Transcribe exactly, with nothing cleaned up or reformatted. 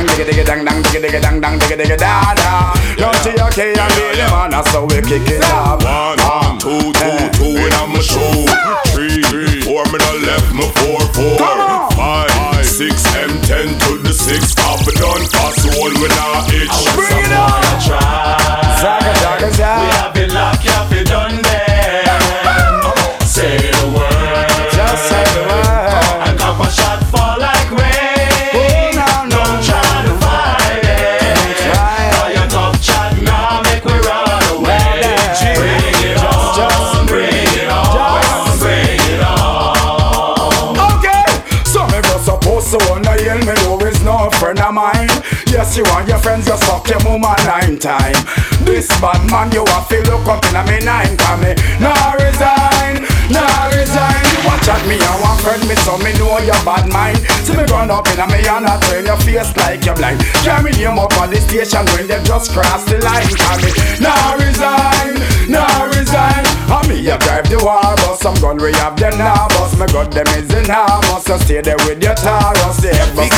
dang, digga digga dang dang, digga digga dang dang, digga digga da da. Yo, T O K and be the man, that's how we kick it up. One, two, two, two, and I'm a show. Three, four, me no left, me four, four. Five, six, and ten to the six. Half a done, pass the one when I itch. Bring it on. Zaga, zaga, zaga. We have it locked, you have it done there. Say the word. Just say the word. And cop a shot fall like rain. Oh, no, no. Don't try to fight it. All your tough chat now make we run away. Bring it on, bring it on, bring it on. Okay, so me just supposed to wonder, yell me know is no friend of mine. Yes, you and your friends just fuck your mama nine time. This bad man, you have to look up in a me nine. Cause me nah resign, nah resign. You watch at me and one friend me, so me know your bad mind. See me run up in a me and I turn your face like you're blind. Carry him up on the station when they just cross the line. Cause me nah resign, nah resign. And me you drive the war bus, some gun we have them now bus. Me got them is in harmless, so stay there with your Taurus. They ever